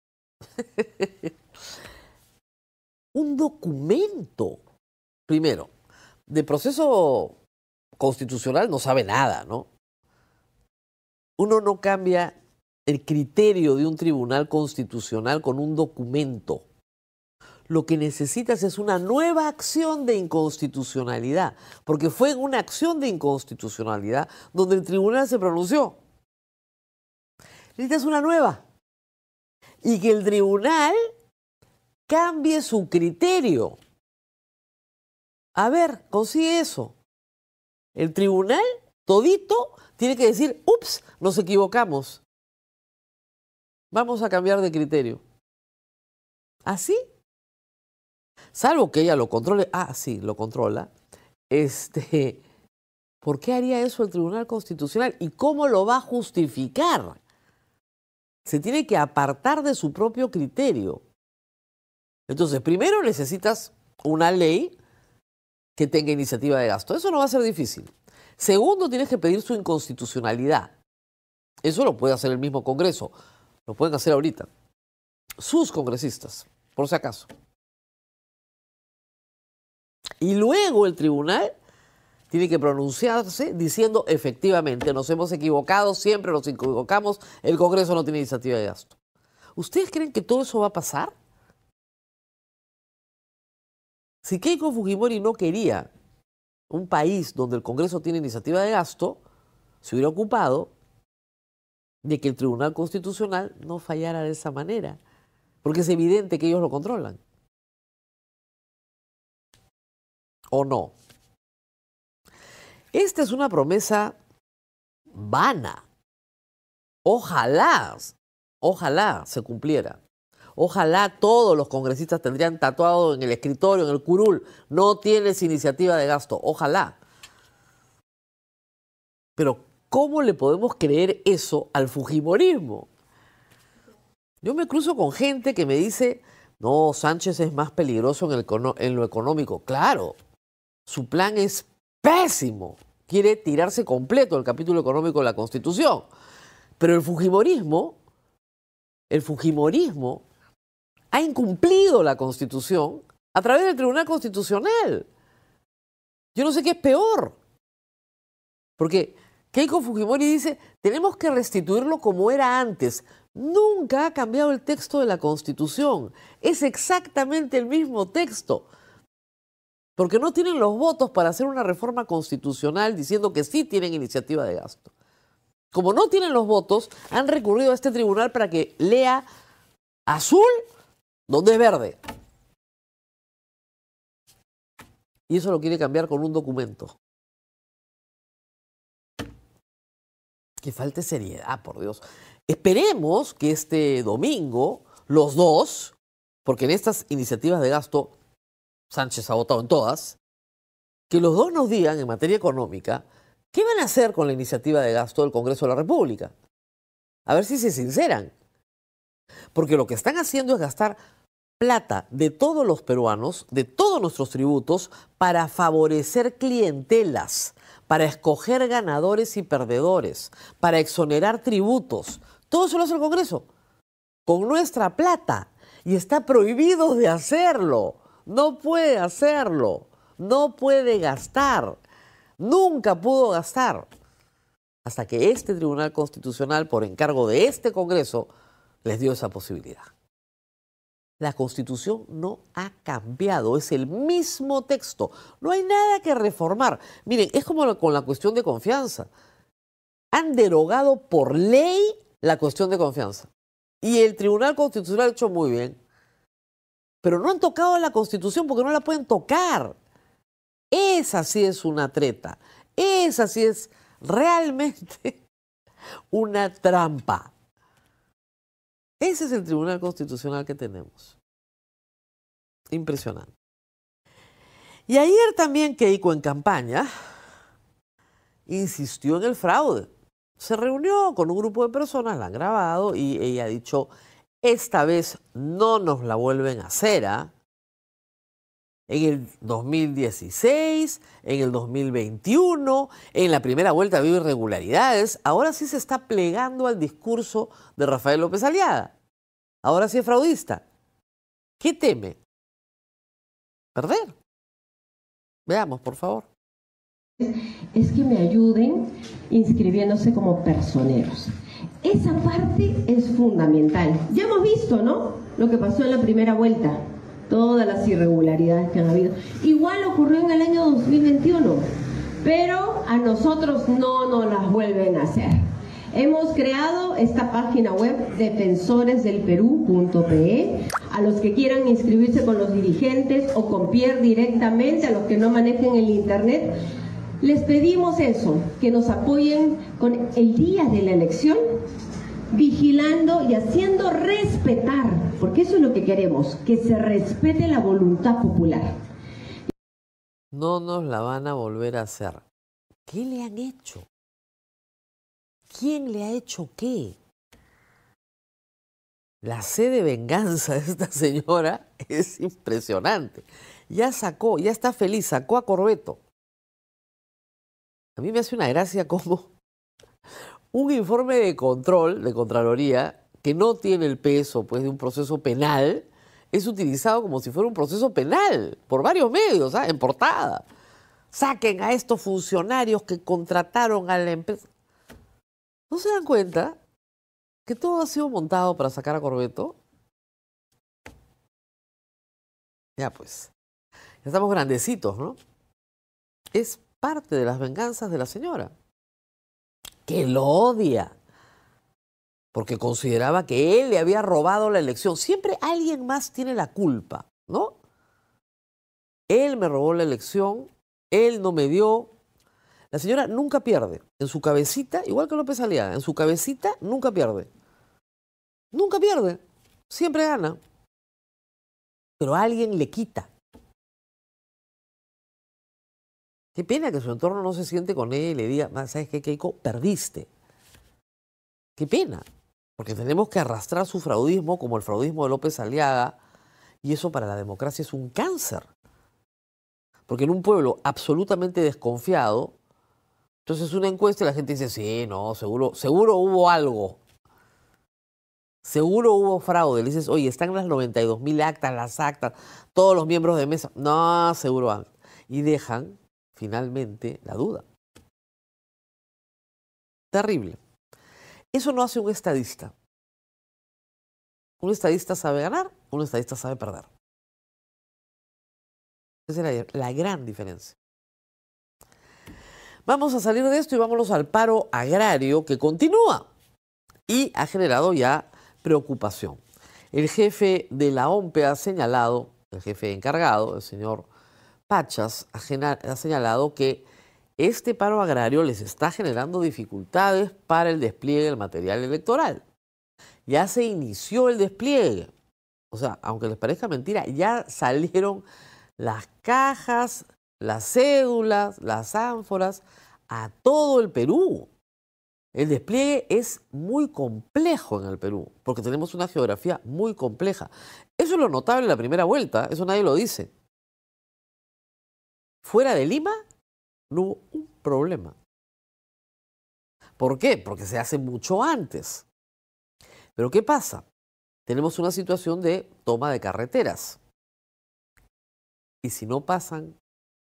Un documento. Primero, de proceso constitucional no sabe nada, ¿no? Uno no cambia el criterio de un tribunal constitucional con un documento. Lo que necesitas es una nueva acción de inconstitucionalidad, porque fue en una acción de inconstitucionalidad donde el tribunal se pronunció. Necesitas una nueva. Y que el tribunal cambie su criterio. A ver, consigue eso. El tribunal, todito, tiene que decir, ups, nos equivocamos. Vamos a cambiar de criterio. ¿Así? Salvo que ella lo controle. Ah, sí, lo controla. Este, ¿por qué haría eso el Tribunal Constitucional? ¿Y cómo lo va a justificar? Se tiene que apartar de su propio criterio. Entonces, primero necesitas una ley que tenga iniciativa de gasto. Eso no va a ser difícil. Segundo, tienes que pedir su inconstitucionalidad. Eso lo puede hacer el mismo Congreso. Lo pueden hacer ahorita. Sus congresistas, por si acaso. Y luego el tribunal tiene que pronunciarse diciendo efectivamente nos hemos equivocado, siempre nos equivocamos, el Congreso no tiene iniciativa de gasto. ¿Ustedes creen que todo eso va a pasar? Si Keiko Fujimori no quería un país donde el Congreso tiene iniciativa de gasto, se hubiera ocupado de que el Tribunal Constitucional no fallara de esa manera, porque es evidente que ellos lo controlan. ¿O no? Esta es una promesa vana. Ojalá, ojalá se cumpliera. Ojalá todos los congresistas tendrían tatuado en el escritorio, en el curul, no tienes iniciativa de gasto. Ojalá. Pero ¿cómo le podemos creer eso al fujimorismo? Yo me cruzo con gente que me dice, no, Sánchez es más peligroso en, el, en lo económico. Claro, su plan es pésimo. Quiere tirarse completo el capítulo económico de la Constitución. Pero el fujimorismo, el fujimorismo ha incumplido la Constitución a través del Tribunal Constitucional. Yo no sé qué es peor. Porque Keiko Fujimori dice, tenemos que restituirlo como era antes. Nunca ha cambiado el texto de la Constitución. Es exactamente el mismo texto. Porque no tienen los votos para hacer una reforma constitucional diciendo que sí tienen iniciativa de gasto. Como no tienen los votos, han recurrido a este tribunal para que lea azul donde es verde. Y eso lo quiere cambiar con un documento. Que falte seriedad, por Dios. Esperemos que este domingo los dos, porque en estas iniciativas de gasto Sánchez ha votado en todas, que los dos nos digan en materia económica qué van a hacer con la iniciativa de gasto del Congreso de la República. A ver si se sinceran. Porque lo que están haciendo es gastar plata de todos los peruanos, de todos nuestros tributos, para favorecer clientelas, para escoger ganadores y perdedores, para exonerar tributos. Todo eso lo hace el Congreso. con nuestra plata y está prohibido de hacerlo. No puede hacerlo, no puede gastar, nunca pudo gastar. Hasta que este Tribunal Constitucional, por encargo de este Congreso, les dio esa posibilidad. La Constitución no ha cambiado, es el mismo texto. No hay nada que reformar. Miren, es como con la cuestión de confianza. Han derogado por ley la cuestión de confianza. Y el Tribunal Constitucional ha hecho muy bien. Pero no han tocado la Constitución porque no la pueden tocar. Esa sí es una treta. Esa sí es realmente una trampa. Ese es el Tribunal Constitucional que tenemos. Impresionante. Y ayer también Keiko en campaña insistió en el fraude. Se reunió con un grupo de personas, la han grabado y ella ha dicho, esta vez no nos la vuelven a hacer, ¿eh? En el dos mil dieciséis, en el dos mil veintiuno, en la primera vuelta había irregularidades. Ahora sí se está plegando al discurso de Rafael López Aliaga. Ahora sí es fraudista. ¿Qué teme? ¿Perder? Veamos, por favor. Es que me ayuden inscribiéndose como personeros. Esa parte es fundamental. Ya hemos visto, ¿no?, lo que pasó en la primera vuelta. Todas las irregularidades que han habido. Igual ocurrió en el año dos mil veintiuno, pero a nosotros no nos las vuelven a hacer. Hemos creado esta página web defensores del perú punto pe. A los que quieran inscribirse con los dirigentes o con Pierre directamente, a los que no manejen el internet, les pedimos eso, que nos apoyen con el día de la elección, vigilando y haciendo respetar, porque eso es lo que queremos, que se respete la voluntad popular. No nos la van a volver a hacer. ¿Qué le han hecho? ¿Quién le ha hecho qué? La sed de venganza de esta señora es impresionante. Ya sacó, ya está feliz, sacó a Corbeto. A mí me hace una gracia como un informe de control, de Contraloría, que no tiene el peso pues, de un proceso penal, es utilizado como si fuera un proceso penal por varios medios, ¿ah? En portada. Saquen a estos funcionarios que contrataron a la empresa. ¿No se dan cuenta que todo ha sido montado para sacar a Corbeto? Ya pues, ya estamos grandecitos, ¿no? Es parte de las venganzas de la señora, que lo odia, porque consideraba que él le había robado la elección. Siempre alguien más tiene la culpa, ¿no? Él me robó la elección, él no me dio. La señora nunca pierde. En su cabecita, igual que López Aliaga, en su cabecita nunca pierde. Nunca pierde. Siempre gana. Pero alguien le quita. Qué pena que su entorno no se siente con ella y le diga, ¿sabes qué, Keiko? Perdiste. Qué pena. Porque tenemos que arrastrar su fraudismo como el fraudismo de López Aliaga. Y eso para la democracia es un cáncer. Porque en un pueblo absolutamente desconfiado, entonces una encuesta y la gente dice, sí, no, seguro, seguro hubo algo. Seguro hubo fraude. Le dices, oye, están las noventa y dos mil actas, las actas, todos los miembros de mesa. No, seguro han. Y dejan, finalmente, la duda. Terrible. Eso no hace un estadista. Un estadista sabe ganar, un estadista sabe perder. Esa es la, la gran diferencia. Vamos a salir de esto y vámonos al paro agrario que continúa y ha generado ya preocupación. El jefe de la O M P E ha señalado, el jefe encargado, el señor Pachas, ha, ha señalado que este paro agrario les está generando dificultades para el despliegue del material electoral. Ya se inició el despliegue. O sea, aunque les parezca mentira, ya salieron las cajas, las cédulas, las ánforas, a todo el Perú. El despliegue es muy complejo en el Perú, porque tenemos una geografía muy compleja. Eso es lo notable en la primera vuelta, eso nadie lo dice. Fuera de Lima, no hubo un problema. ¿Por qué? Porque se hace mucho antes. Pero ¿qué pasa? tenemos una situación de toma de carreteras. Y si no pasan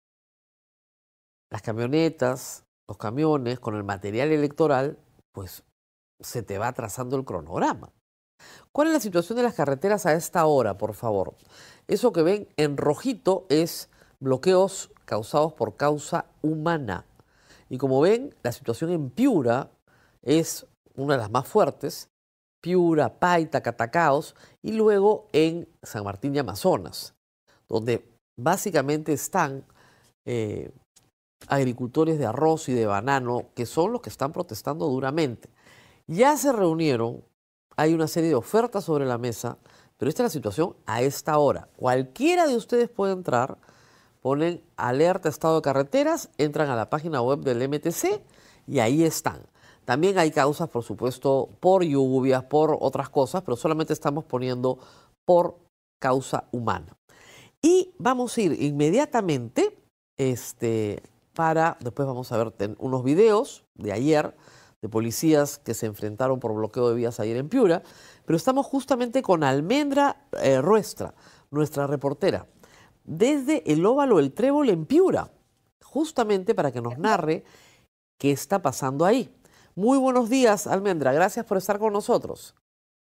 las camionetas, los camiones con el material electoral, pues se te va atrasando el cronograma. ¿Cuál es la situación de las carreteras a esta hora, por favor? Eso que ven en rojito es bloqueos causados por causa humana. Y como ven, la situación en Piura es una de las más fuertes. Piura, Paita, Catacaos, y luego en San Martín de Amazonas, donde básicamente están eh, agricultores de arroz y de banano, que son los que están protestando duramente. Ya se reunieron, hay una serie de ofertas sobre la mesa, pero esta es la situación a esta hora. Cualquiera de ustedes puede entrar, ponen alerta estado de carreteras, entran a la página web del M T C y ahí están. También hay causas, por supuesto, por lluvias, por otras cosas, pero solamente estamos poniendo por causa humana. Y vamos a ir inmediatamente este, para, después vamos a ver unos videos de ayer, de policías que se enfrentaron por bloqueo de vías ayer en Piura, pero estamos justamente con Almendra eh, Ruestra, nuestra reportera, desde el óvalo El Trébol en Piura, justamente para que nos narre qué está pasando ahí. Muy buenos días, Almendra, gracias por estar con nosotros.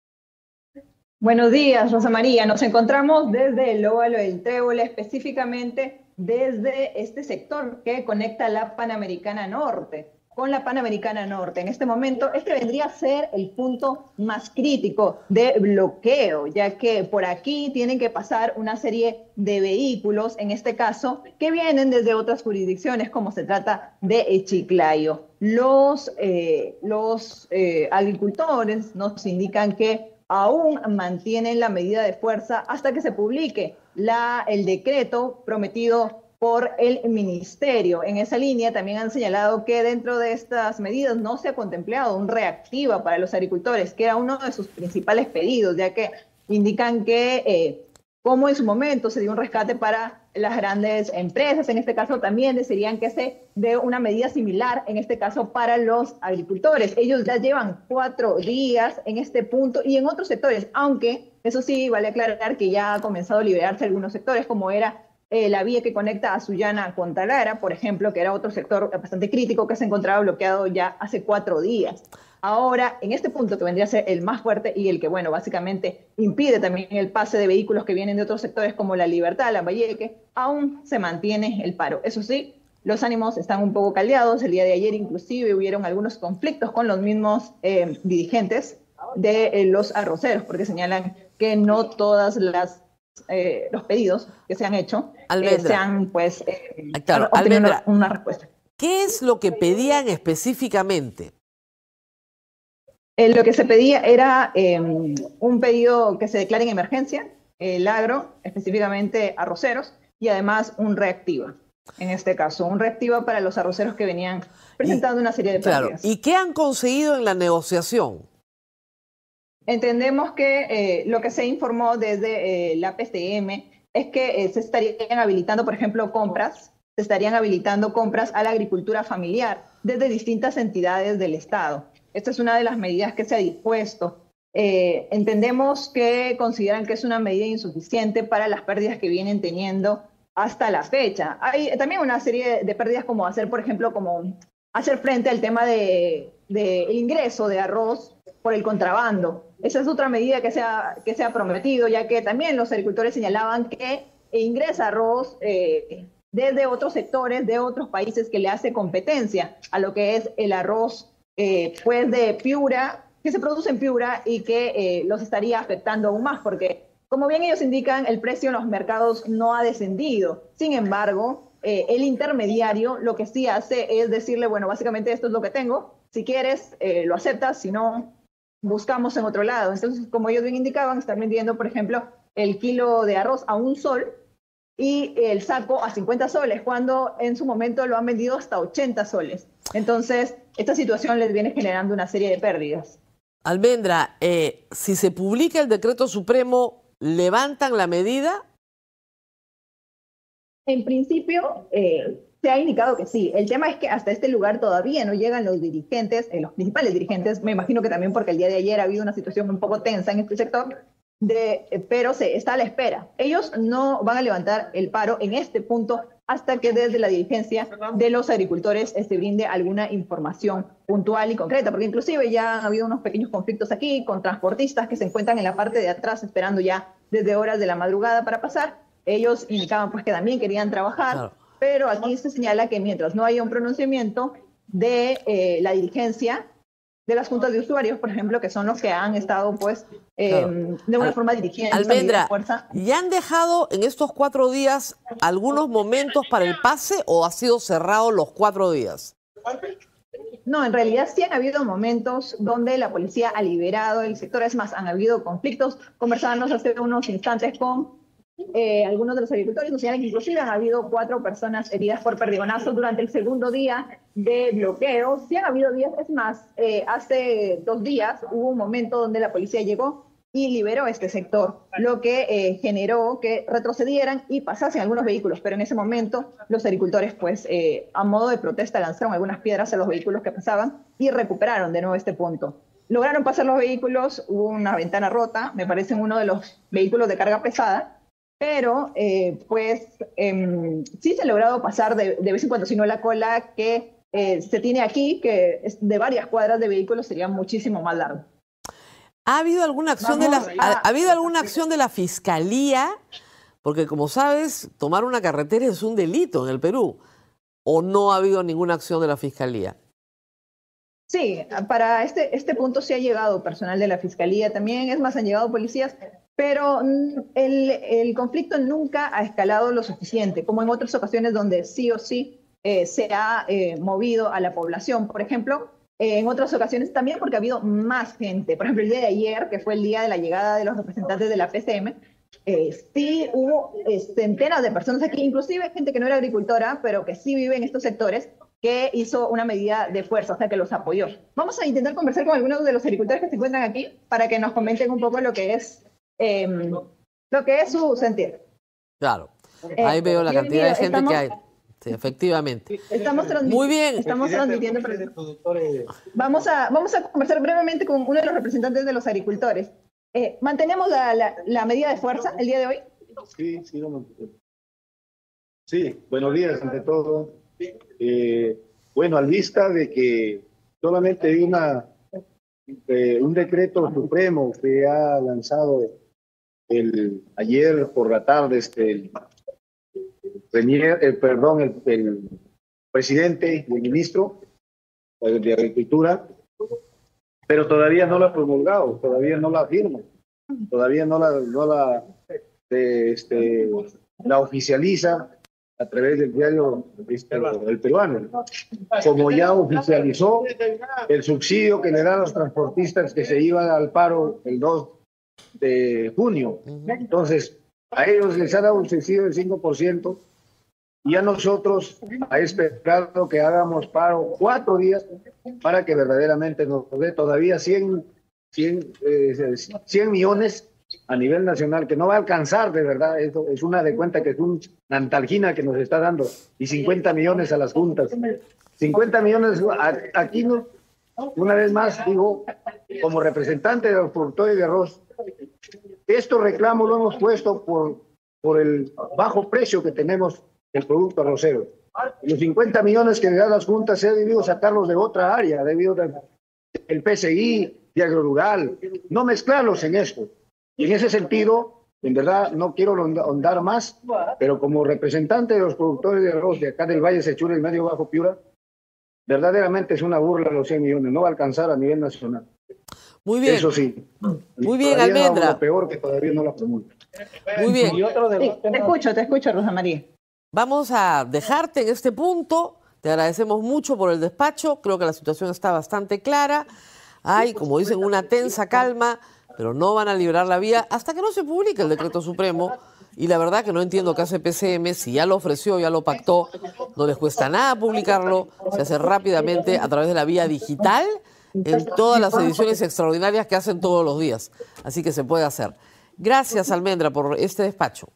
Buenos días, Rosa María. Nos encontramos desde el óvalo del Trébol, específicamente desde este sector que conecta la Panamericana Norte con la Panamericana Norte. En este momento, este vendría a ser el punto más crítico de bloqueo, ya que por aquí tienen que pasar una serie de vehículos, en este caso, que vienen desde otras jurisdicciones, como se trata de Chiclayo. Los, eh, los eh, agricultores nos indican que aún mantienen la medida de fuerza hasta que se publique la, el decreto prometido por el ministerio. En esa línea también han señalado que dentro de estas medidas no se ha contemplado un reactiva para los agricultores, que era uno de sus principales pedidos, ya que indican que eh, como en su momento se dio un rescate para las grandes empresas, en este caso también desearían que se dé una medida similar, en este caso para los agricultores. Ellos ya llevan cuatro días en este punto y en otros sectores, aunque eso sí vale aclarar que ya ha comenzado a liberarse algunos sectores, como era Eh, la vía que conecta a Sullana con Talara, por ejemplo, que era otro sector bastante crítico que se encontraba bloqueado ya hace cuatro días. Ahora, en este punto que vendría a ser el más fuerte y el que, bueno, básicamente impide también el pase de vehículos que vienen de otros sectores como La Libertad, Lambayeque, aún se mantiene el paro. Eso sí, los ánimos están un poco caldeados. El día de ayer inclusive hubieron algunos conflictos con los mismos eh, dirigentes de eh, los arroceros, porque señalan que no todas las Eh, los pedidos que se han hecho eh, sean pues eh, claro, Almendra, una, una respuesta. ¿Qué es lo que pedían específicamente? Eh, lo que se pedía era eh, un pedido que se declare en emergencia, el agro, específicamente arroceros, y además un reactiva. En este caso, un reactiva para los arroceros que venían presentando y, una serie de pérdidas. Claro. ¿Y qué han conseguido en la negociación? Entendemos que eh, lo que se informó desde eh, la P C M es que eh, se estarían habilitando, por ejemplo, compras, se estarían habilitando compras a la agricultura familiar desde distintas entidades del Estado. Esta es una de las medidas que se ha dispuesto. Eh, entendemos que consideran que es una medida insuficiente para las pérdidas que vienen teniendo hasta la fecha. Hay también una serie de pérdidas como hacer, por ejemplo, como hacer frente al tema de, de el ingreso de arroz por el contrabando. Esa es otra medida que se ha, que se ha prometido, ya que también los agricultores señalaban que ingresa arroz eh, desde otros sectores, de otros países, que le hace competencia a lo que es el arroz eh, pues de Piura, que se produce en Piura y que eh, los estaría afectando aún más, porque como bien ellos indican, el precio en los mercados no ha descendido. Sin embargo, eh, el intermediario lo que sí hace es decirle, bueno, básicamente esto es lo que tengo, si quieres eh, lo aceptas, si no, buscamos en otro lado. Entonces, como ellos bien indicaban, están vendiendo, por ejemplo, el kilo de arroz a un sol y el saco a cincuenta soles, cuando en su momento lo han vendido hasta ochenta soles. Entonces, esta situación les viene generando una serie de pérdidas. Almendra, eh, si se publica el decreto supremo, ¿levantan la medida? En principio, eh, se ha indicado que sí. El tema es que hasta este lugar todavía no llegan los dirigentes, eh, los principales dirigentes. Me imagino que también porque el día de ayer ha habido una situación un poco tensa en este sector. de, pero se está a la espera. Ellos no van a levantar el paro en este punto hasta que desde la dirigencia de los agricultores se este, brinde alguna información puntual y concreta, porque inclusive ya han habido unos pequeños conflictos aquí con transportistas que se encuentran en la parte de atrás esperando ya desde horas de la madrugada para pasar. Ellos indicaban pues que también querían trabajar, claro. Pero aquí se señala que mientras no haya un pronunciamiento de eh, la dirigencia de las juntas de usuarios, por ejemplo, que son los que han estado, pues, eh, claro. de una Al, forma dirigiendo. Almendra, fuerza. ¿Ya han dejado en estos cuatro días algunos momentos para el pase o ha sido cerrado los cuatro días? No, en realidad sí han habido momentos donde la policía ha liberado el sector. Es más, han habido conflictos. Conversábamos hace unos instantes con Eh, algunos de los agricultores, nos señalan que inclusive han habido cuatro personas heridas por perdigonazo durante el segundo día de bloqueo. Sí han habido días, es más, eh, hace dos días hubo un momento donde la policía llegó y liberó este sector, lo que eh, generó que retrocedieran y pasasen algunos vehículos, pero en ese momento los agricultores, pues, eh, a modo de protesta lanzaron algunas piedras a los vehículos que pasaban y recuperaron de nuevo este punto. Lograron pasar los vehículos, hubo una ventana rota, me parece en uno de los vehículos de carga pesada, pero eh, pues eh, sí se ha logrado pasar de, de vez en cuando, sino la cola que eh, se tiene aquí, que es de varias cuadras de vehículos, sería muchísimo más largo. ¿Ha habido alguna acción, de la, ha, ¿ha habido alguna acción de la Fiscalía? Porque como sabes, tomar una carretera es un delito en el Perú. ¿O no ha habido ninguna acción de la Fiscalía? Sí, para este, este punto sí ha llegado personal de la Fiscalía también, es más, han llegado policías, pero el, el conflicto nunca ha escalado lo suficiente, como en otras ocasiones donde sí o sí eh, se ha eh, movido a la población. Por ejemplo, eh, en otras ocasiones también porque ha habido más gente. Por ejemplo, el día de ayer, que fue el día de la llegada de los representantes de la P C M, eh, sí hubo eh, centenas de personas aquí, inclusive gente que no era agricultora, pero que sí vive en estos sectores, que hizo una medida de fuerza, o sea, que los apoyó. Vamos a intentar conversar con algunos de los agricultores que se encuentran aquí para que nos comenten un poco lo que es Eh, lo que es su sentir. Claro, ahí eh, veo la cantidad de gente estamos, que hay. Sí, efectivamente. Estamos Muy bien. Estamos transmitiendo. Vamos a, vamos a conversar brevemente con uno de los representantes de los agricultores. Eh, ¿Mantenemos la, la, la medida de fuerza el día de hoy? Sí, sí, lo mantenemos. Sí, buenos días ante todo. Eh, bueno, al vista de que solamente hay una, eh, un decreto supremo que ha lanzado el, ayer por la tarde este, el, el, premier, el, perdón, el, el presidente y el ministro de Agricultura, pero todavía no la ha promulgado, todavía no la firma, todavía no la, no la, este, la oficializa a través del diario este, El Peruano, como ya oficializó el subsidio que le dan a los transportistas que se iban al paro el dos de junio. Entonces, a ellos les ha dado un subsidio del cinco por ciento y a nosotros ha esperado que hagamos paro cuatro días para que verdaderamente nos dé todavía cien, cien, eh, cien millones a nivel nacional, que no va a alcanzar de verdad. Eso es una de cuenta que es una antalgina que nos está dando, y cincuenta millones a las juntas. cincuenta millones aquí, no. Una vez más digo, como representante de los productores de arroz, estos reclamos lo hemos puesto por, por el bajo precio que tenemos el producto arrocero. Los cincuenta millones que le dan las juntas se ha debido sacarlos de otra área, debido del P C I, de agrorural, no mezclarlos en esto. Y en ese sentido, en verdad, no quiero ahondar más, pero como representante de los productores de arroz de acá del Valle Sechura y Medio Bajo Piura, verdaderamente es una burla los cien millones, no va a alcanzar a nivel nacional. Muy bien. Eso sí. Muy bien, Almendra. Lo peor que todavía no la promulga. Muy bien. Sí, te escucho, te escucho, Rosa María. Vamos a dejarte en este punto. Te agradecemos mucho por el despacho. Creo que la situación está bastante clara. Hay, como dicen, una tensa calma, pero no van a liberar la vía hasta que no se publique el decreto supremo. Y la verdad que no entiendo qué hace P C M, si ya lo ofreció, ya lo pactó, no les cuesta nada publicarlo, se hace rápidamente a través de la vía digital en todas las ediciones extraordinarias que hacen todos los días. Así que se puede hacer. Gracias, Almendra, por este despacho.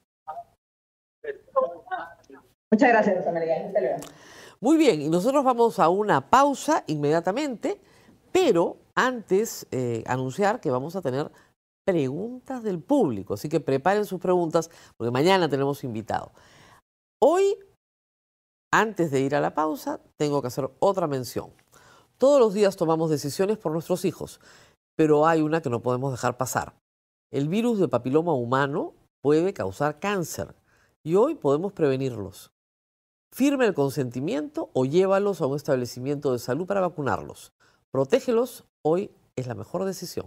Muchas gracias, Rosa María. Muy bien, y nosotros vamos a una pausa inmediatamente, pero antes eh, anunciar que vamos a tener preguntas del público. Así que preparen sus preguntas porque mañana tenemos invitado. Hoy, antes de ir a la pausa, tengo que hacer otra mención. Todos los días tomamos decisiones por nuestros hijos, pero hay una que no podemos dejar pasar. El virus de papiloma humano puede causar cáncer y hoy podemos prevenirlos. Firme el consentimiento o llévalos a un establecimiento de salud para vacunarlos. Protégelos, hoy es la mejor decisión.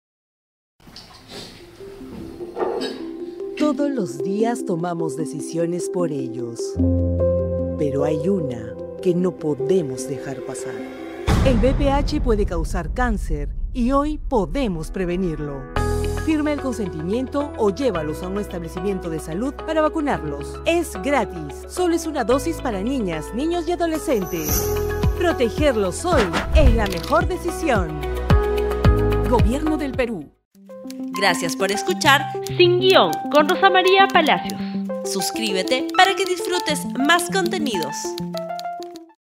Todos los días tomamos decisiones por ellos, pero hay una que no podemos dejar pasar. El V I H puede causar cáncer y hoy podemos prevenirlo. Firma el consentimiento o llévalos a un establecimiento de salud para vacunarlos. Es gratis, solo es una dosis para niñas, niños y adolescentes. Protegerlos hoy es la mejor decisión. Gobierno del Perú. Gracias por escuchar Sin Guión con Rosa María Palacios. Suscríbete para que disfrutes más contenidos.